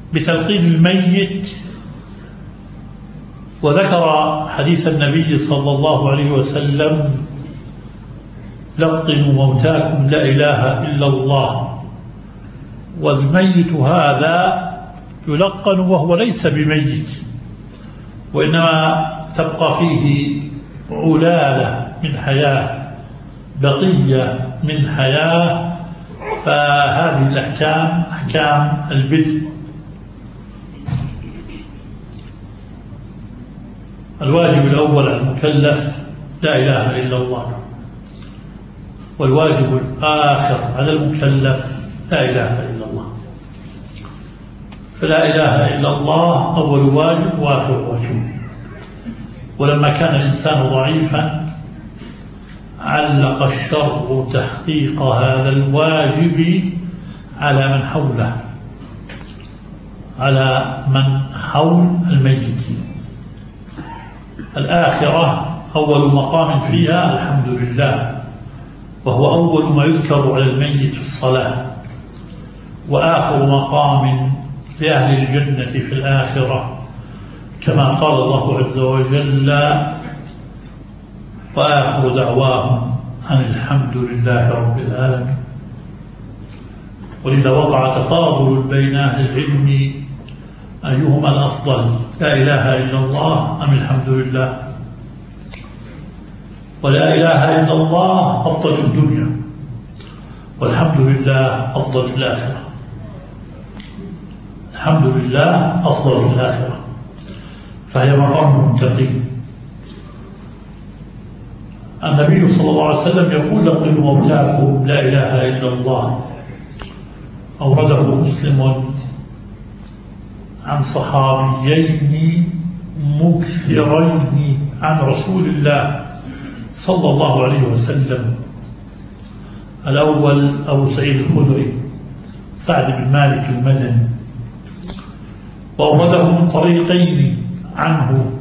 بتلقين الميت، وذكر حديث النبي صلى الله عليه وسلم: لقنوا موتاكم لا إله إلا الله. والميت هذا يلقن وهو ليس بميت، وإنما تبقى فيه علالة من حياة، بقية من حياة. فهذه الأحكام أحكام البدء. الواجب الأول على المكلف لا إله إلا الله، والواجب الآخر على المكلف لا إله إلا الله. فلا إله إلا الله أول واجب وآخر واجب. ولما كان الإنسان ضعيفا علق الشرع تحقيق هذا الواجب على من حوله، على من حول الميت. الآخرة أول مقام فيها الحمد لله، وهو أول ما يذكر على الميت في الصلاة، وآخر مقام لأهل الجنة في الآخرة، كما قال الله عز وجل: وآخر دعواهم أن الحمد لله رب العالمين. ولذا وقع تفاضل بين أهل العلم أيهما الأفضل، لا إله إلا الله أم الحمد لله. ولا إله إلا الله أفضل في الدنيا، والحمد لله أفضل في الآخرة. الحمد لله أفضل في الآخرة، فهي مقام المتقين. النبي صلى الله عليه وسلم يقول: لقنوا موتاكم لا إله إلا الله. أورده مسلم عن صحابيين مكثرين عن رسول الله صلى الله عليه وسلم. الأول أبو سعيد الخدري سعد بن مالك المدني، وأورده من طريقين عنه